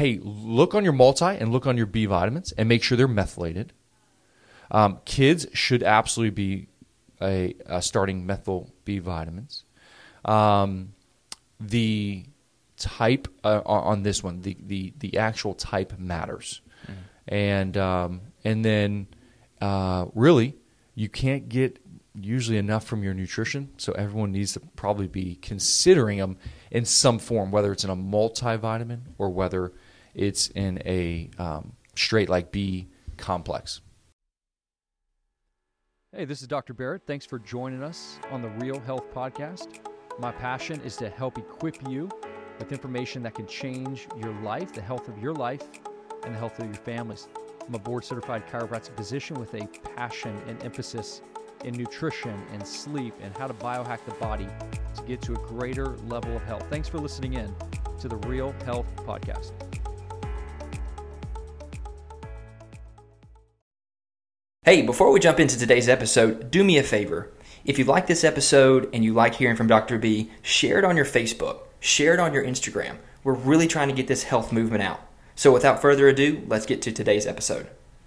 hey, look on your multi and look on your B vitamins and make sure they're methylated. Kids should absolutely be starting methyl B vitamins. The type on this one, the actual type matters, and then really you can't get usually enough from your nutrition, so everyone needs to probably be considering them in some form, whether it's in a multivitamin or whether it's in a straight like B complex. Hey, this is Dr. Barrett. Thanks for joining us on the Real Health Podcast. My passion is to help equip you with information that can change your life, the health of your life, and the health of your families. I'm a board-certified chiropractic physician with a passion and emphasis in nutrition and sleep and how to biohack the body to get to a greater level of health. Thanks for listening in to the Real Health Podcast. Hey, before we jump into today's episode, do me a favor. If you like this episode and you like hearing from Dr. B, share it on your Facebook, share it on your Instagram. We're really trying to get this health movement out. So without further ado, let's get to today's episode.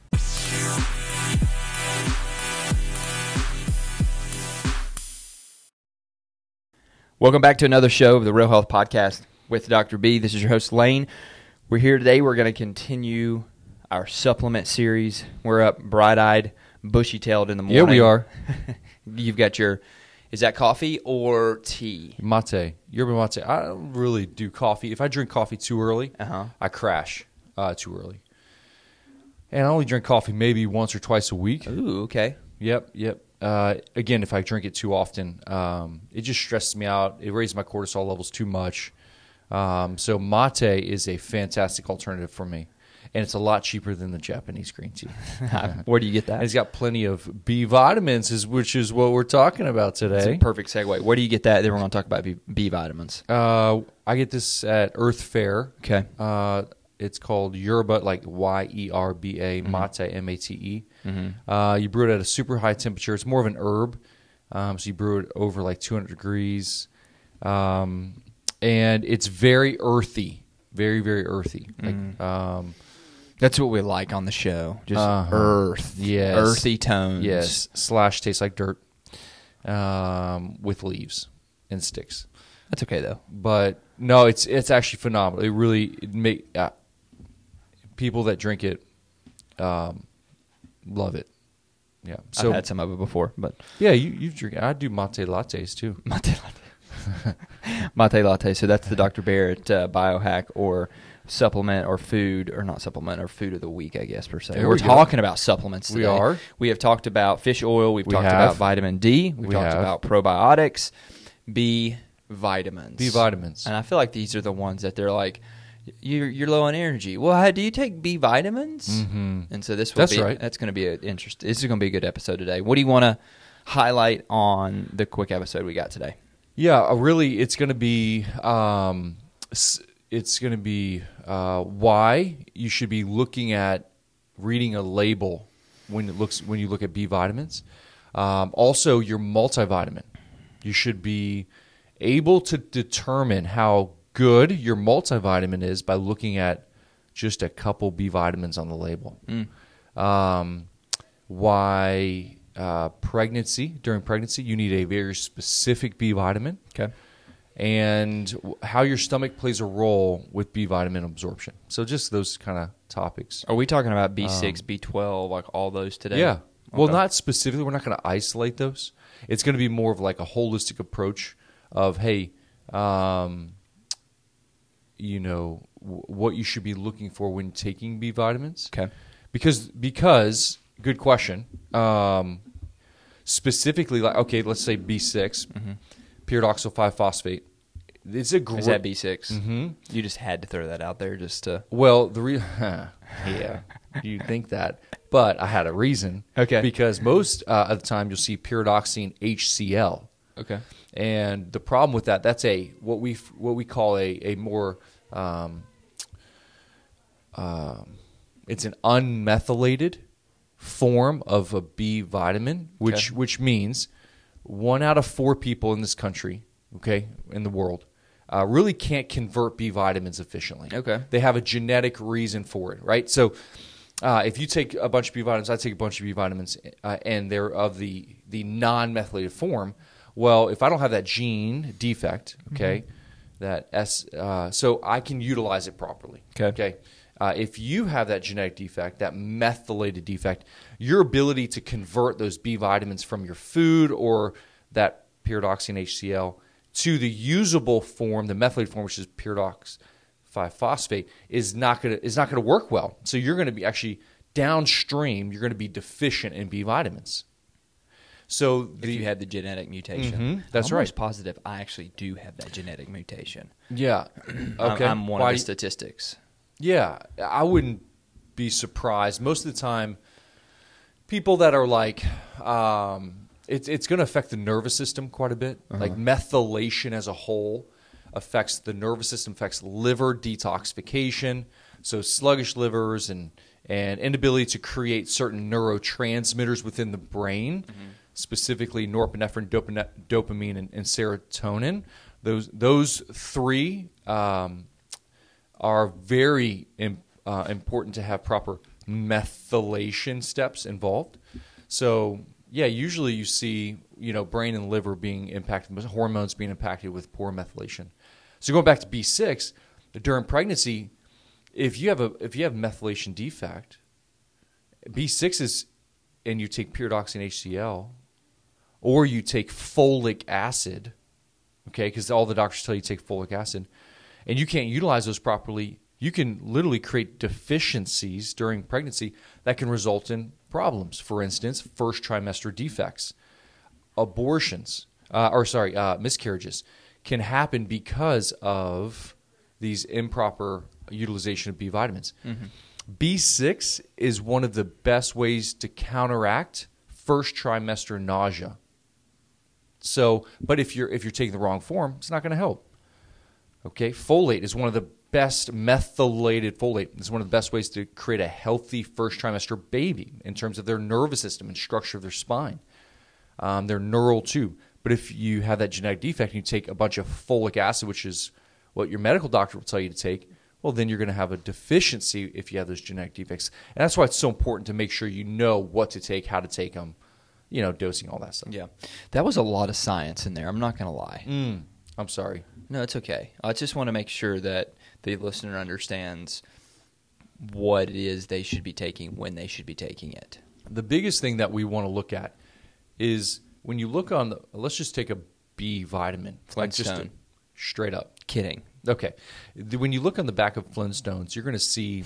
Welcome back to another show of the Real Health Podcast with Dr. B. This is your host, Lane. We're here today. We're going to continue our supplement series. We're up bright-eyed, bushy-tailed in the morning. Yeah, we are. You've got your, is that coffee or tea? Mate. Yerba mate. I don't really do coffee. If I drink coffee too early, I crash too early. And I only drink coffee maybe once or twice a week. Ooh, okay. Yep. Again, if I drink it too often, it just stresses me out. It raises my cortisol levels too much. So mate is a fantastic alternative for me. And it's a lot cheaper than the Japanese green tea. Where do you get that? And it's got plenty of B vitamins, which is what we're talking about today. It's a perfect segue. Where do you get that? Then we're going to talk about B vitamins. I get this at Earth Fare. Okay. It's called Yerba, like Y-E-R-B-A, mate, M-A-T-E. You brew it at a super high temperature. It's more of an herb, so you brew it over like 200 degrees. And it's very earthy, very, very earthy. That's what we like on the show. Just earth. Yes. Earthy tones. Yes. / tastes like dirt with leaves and sticks. That's okay, though. But, no, it's actually phenomenal. It really people that drink it love it. Yeah. So, I've had some of it before. But yeah, you drink it. I do mate lattes, too. Mate latte. So that's the Dr. Barrett biohack or supplement or food, or not supplement, or food of the week, I guess, per se. We're talking about supplements today. We are. We have talked about fish oil. We've talked about vitamin D. We've talked about probiotics, B vitamins. B vitamins. And I feel like these are the ones that they're like, you're low on energy. Well, how do you take B vitamins? Mm-hmm. And so that's going to be this is going to be a good episode today. What do you want to highlight on the quick episode we got today? Yeah, really, it's going to be why you should be looking at reading a label when you look at B vitamins. Also, your multivitamin. You should be able to determine how good your multivitamin is by looking at just a couple B vitamins on the label. Why during pregnancy, you need a very specific B vitamin. Okay. And how your stomach plays a role with B vitamin absorption. So just those kind of topics. Are we talking about B6, B12, like all those today? Yeah. Okay. Well, not specifically. We're not going to isolate those. It's going to be more of like a holistic approach of, hey, what you should be looking for when taking B vitamins. Okay. Because good question. Specifically, like, okay, let's say B6, pyridoxal 5-phosphate. Is that B6? Mm-hmm. You just had to throw that out there just to... Well, yeah, you'd think that. But I had a reason. Okay. Because most of the time you'll see pyridoxine HCl. Okay. And the problem with that's what we call a more... it's an unmethylated form of a B vitamin, which means 1 out of 4 people in this country, in the world, really can't convert B vitamins efficiently. Okay. They have a genetic reason for it, right? So if you take a bunch of B vitamins, I take a bunch of B vitamins, and they're of the non-methylated form. Well, if I don't have that gene defect, okay, that so I can utilize it properly. Okay. If you have that genetic defect, that methylated defect, your ability to convert those B vitamins from your food or that pyridoxine HCl to the usable form, the methylated form, which is pyridox 5-phosphate, is not going to work well. So you're going to be actually downstream. You're going to be deficient in B vitamins. So if you have the genetic mutation, that's I'm right. almost positive I actually do have that genetic mutation. Yeah. Okay. I'm one of the statistics. Yeah, I wouldn't be surprised. Most of the time, people that are like, it's going to affect the nervous system quite a bit. Like methylation as a whole affects the nervous system, affects liver detoxification. So sluggish livers and inability to create certain neurotransmitters within the brain, specifically norepinephrine, dopamine, and serotonin. Those three are very important to have proper methylation steps involved. So, yeah, usually you see, brain and liver being impacted, hormones being impacted with poor methylation. So going back to B6, during pregnancy, if you have methylation defect, B6 is, and you take pyridoxine HCl, or you take folic acid, okay, because all the doctors tell you to take folic acid, and you can't utilize those properly, you can literally create deficiencies during pregnancy that can result in problems. For instance, first trimester defects, abortions, miscarriages can happen because of these improper utilization of B vitamins. B6 is one of the best ways to counteract first trimester nausea. So, but if you're taking the wrong form, it's not going to help. Okay, folate is one of the best, methylated folate is one of the best ways to create a healthy first trimester baby in terms of their nervous system and structure of their spine. Their neural tube. But if you have that genetic defect and you take a bunch of folic acid, which is what your medical doctor will tell you to take, well, then you're going to have a deficiency if you have those genetic defects. And that's why it's so important to make sure you know what to take, how to take them, dosing, all that stuff. Yeah. That was a lot of science in there. I'm not going to lie. I'm sorry. No, it's okay. I just want to make sure that the listener understands what it is they should be taking when they should be taking it. The biggest thing that we want to look at is when you look on let's just take a B vitamin. Flintstone. Straight up. Kidding. Okay. When you look on the back of Flintstones, you're going to see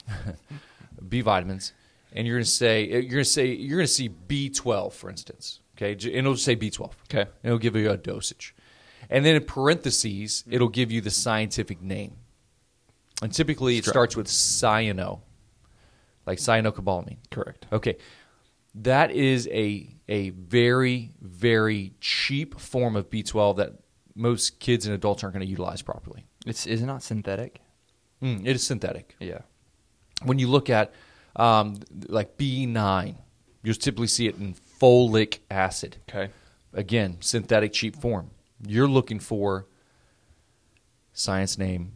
B vitamins, and you're going to see B12, for instance. Okay, and it'll just say B12. Okay. And it'll give you a dosage. And then in parentheses, it'll give you the scientific name. And typically it starts with cyano, like cyanocobalamin. Correct. Okay. That is a very, very cheap form of B12 that most kids and adults aren't going to utilize properly. Is it not synthetic? It is synthetic. Yeah. When you look at like B9, you'll typically see it in folic acid. Okay. Again, synthetic cheap form. You're looking for science name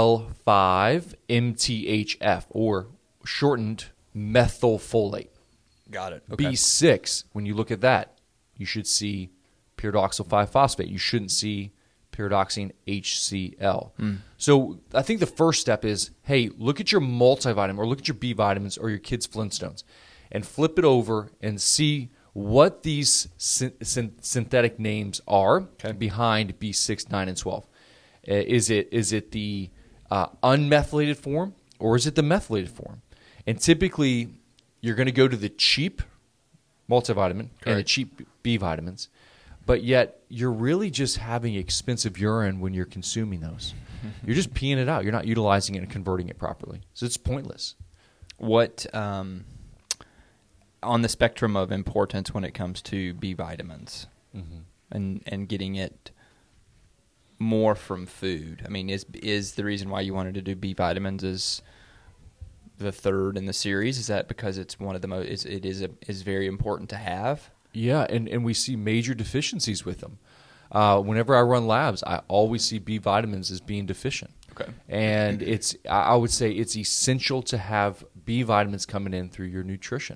L5-MTHF, or shortened methylfolate. Got it. Okay. B6, when you look at that, you should see pyridoxal 5-phosphate. You shouldn't see pyridoxine HCl. So I think the first step is, hey, look at your multivitamin or look at your B vitamins or your kids' Flintstones and flip it over and see what these synthetic names are behind B6, 9, and 12. Is it the unmethylated form or is it the methylated form? And typically, you're going to go to the cheap multivitamin and the cheap B vitamins, but yet you're really just having expensive urine when you're consuming those. You're just peeing it out. You're not utilizing it and converting it properly. So it's pointless. What on the spectrum of importance when it comes to B vitamins and getting it more from food? I mean, is the reason why you wanted to do B vitamins is the third in the series? Is that because it's one of the most? It is very important to have? Yeah, and we see major deficiencies with them. Whenever I run labs, I always see B vitamins as being deficient. Okay. And I would say it's essential to have B vitamins coming in through your nutrition.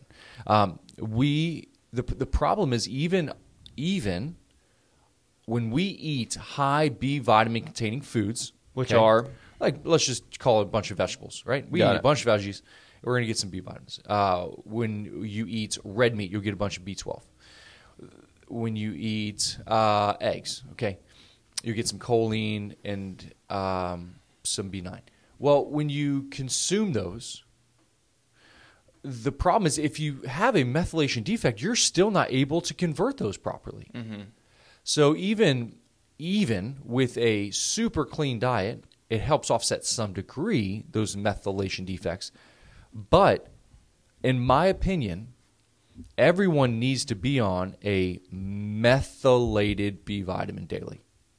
The problem is even when we eat high B vitamin containing foods, which are like, let's just call it a bunch of vegetables, right? We eat a bunch of veggies, we're going to get some B vitamins. When you eat red meat, you'll get a bunch of B12. When you eat eggs, okay, you get some choline and some B9. Well, when you consume those, the problem is if you have a methylation defect, you're still not able to convert those properly. Mm-hmm. So even with a super clean diet, it helps offset some degree those methylation defects. But in my opinion, everyone needs to be on a methylated B vitamin daily.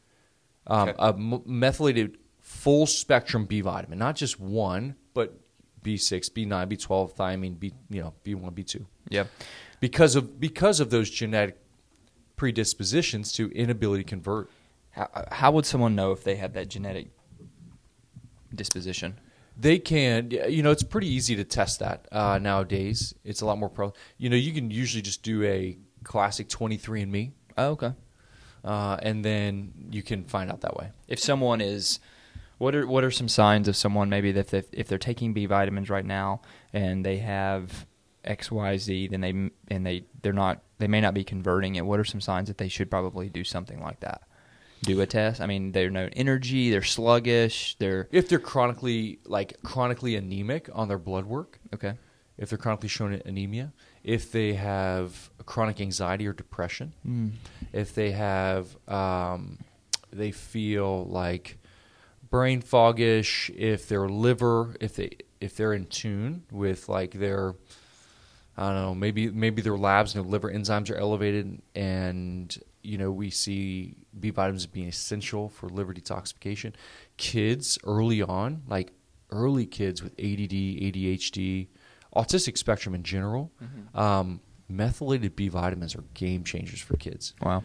A methylated full spectrum B vitamin, not just one, but B6, B9, B12, thiamine, B1, B2. Yep. Because of those genetic predispositions to inability to convert. How would someone know if they have that genetic disposition? They can, it's pretty easy to test that nowadays. It's a lot more you can usually just do a classic 23andMe. Oh, okay. And then you can find out that way. If someone is, what are some signs of someone maybe that if they're taking B vitamins right now and they have XYZ, then they may not be converting it. What are some signs that they should probably do something like that? Do a test. I mean, they're no energy, they're sluggish, if they're chronically anemic on their blood work. Okay. If they're chronically showing anemia, if they have chronic anxiety or depression, if they have they feel like brain foggish, if their liver, if they're in tune with like their, I don't know, maybe their labs and their liver enzymes are elevated, and we see B vitamins being essential for liver detoxification. Kids early on, like early kids with ADD, ADHD, autistic spectrum in general, methylated B vitamins are game changers for kids. Wow.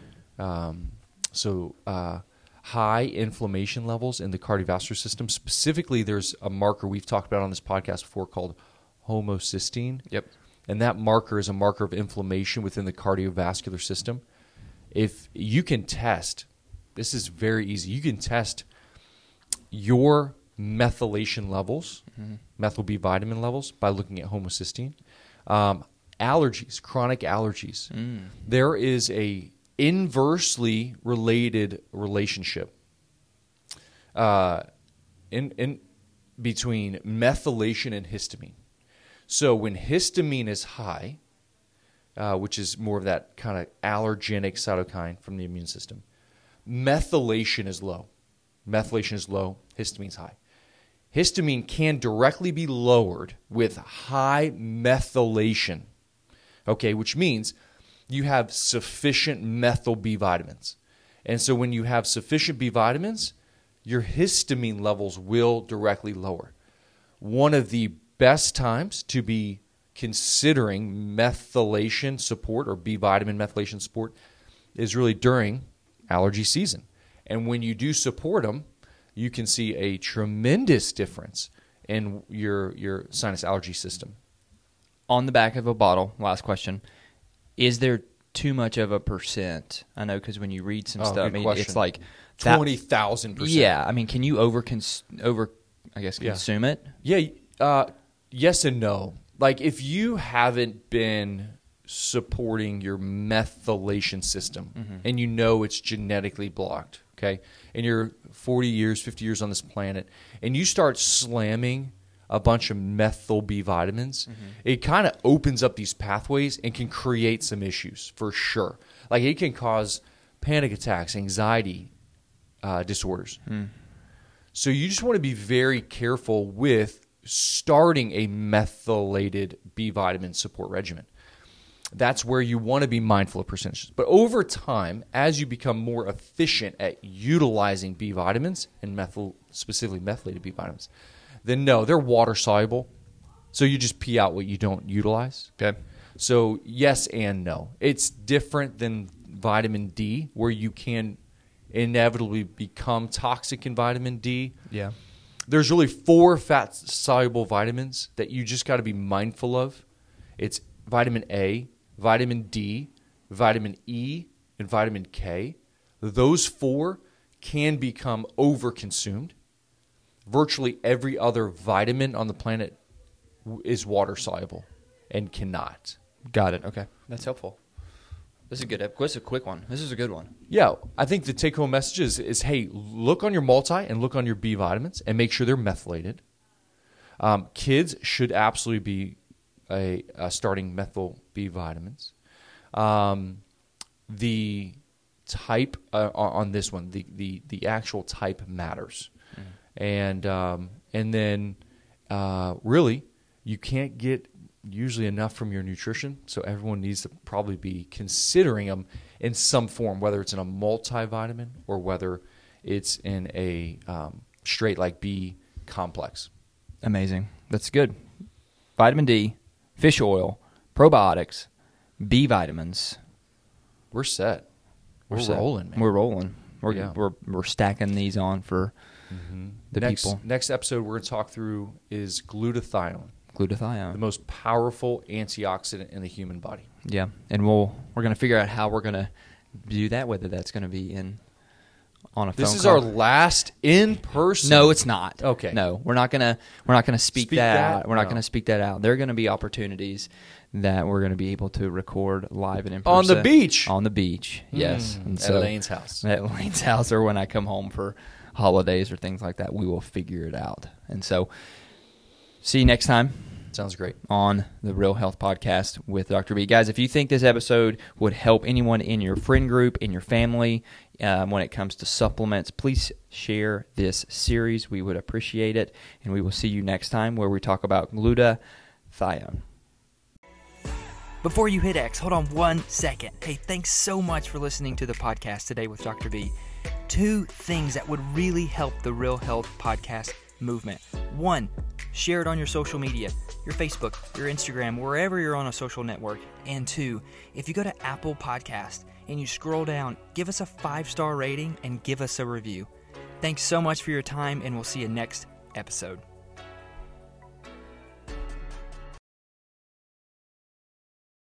So high inflammation levels in the cardiovascular system. Specifically, there's a marker we've talked about on this podcast before called homocysteine. Yep. And that marker is a marker of inflammation within the cardiovascular system. If you can test, this is very easy, you can test your methylation levels, methyl B vitamin levels, by looking at homocysteine. Allergies, chronic allergies. There is a inversely related relationship in between methylation and histamine. So when histamine is high, which is more of that kind of allergenic cytokine from the immune system, methylation is low. Methylation is low, histamine's high. Histamine can directly be lowered with high methylation, okay, which means you have sufficient methyl B vitamins. And so when you have sufficient B vitamins, your histamine levels will directly lower. One of the best times to be considering methylation support or B vitamin methylation support is really during allergy season. And when you do support them, you can see a tremendous difference in your sinus allergy system. On the back of a bottle, last question, is there too much of a percent? I know because when you read some stuff, I mean, it's like 20,000%. Yeah, I mean, can you consume it? Yeah, yes and no. Like if you haven't been supporting your methylation system and it's genetically blocked, okay, and you're 40 years, 50 years on this planet, and you start slamming a bunch of methyl B vitamins, it kind of opens up these pathways and can create some issues for sure. Like it can cause panic attacks, anxiety disorders. So you just want to be very careful with starting a methylated B vitamin support regimen. That's where you want to be mindful of percentages. But over time, as you become more efficient at utilizing B vitamins and specifically methylated B vitamins, then no, they're water soluble. So you just pee out what you don't utilize. Okay. So yes and no. It's different than vitamin D, where you can inevitably become toxic in vitamin D. Yeah. There's really 4 fat-soluble vitamins that you just got to be mindful of. It's vitamin A, vitamin D, vitamin E, and vitamin K. Those 4 can become overconsumed. Virtually every other vitamin on the planet is water-soluble and cannot. Got it. Okay. That's helpful. This is a good. This is a quick one. This is a good one. Yeah, I think the take-home message is, hey, look on your multi and look on your B vitamins and make sure they're methylated. Kids should absolutely be starting methyl B vitamins. The type on this one, the actual type matters, and then really you can't get usually enough from your nutrition, so everyone needs to probably be considering them in some form, whether it's in a multivitamin or whether it's in a straight like B complex. Amazing. That's good. Vitamin D, fish oil, probiotics, B vitamins. We're set. We're set. rolling, man. We're rolling. Yeah. We're stacking these on for the people. Next episode we're going to talk through is glutathione. Glutathione. The most powerful antioxidant in the human body. Yeah, and we're going to figure out how we're going to do that, whether that's going to be on a phone This is call. our last in person. No, it's not. Okay. No, we're not gonna speak that out. We're not gonna speak that out. There are gonna be opportunities that we're gonna be able to record live and in person On the beach. On the beach, yes. And At Lane's house. At Lane's house, or when I come home for holidays or things like that, we will figure it out. And so, see you next time. Sounds great. On the Real Health Podcast with Dr. B. Guys, if you think this episode would help anyone in your friend group, in your family, when it comes to supplements, please share this series. We would appreciate it. And we will see you next time where we talk about glutathione. Before you hit X, hold on 1 second. Hey, thanks so much for listening to the podcast today with Dr. B. 2 things that would really help the Real Health Podcast movement. 1, share it on your social media, your Facebook, your Instagram, wherever you're on a social network. And 2, if you go to Apple Podcast and you scroll down, give us a 5-star rating and give us a review. Thanks so much for your time, and we'll see you next episode.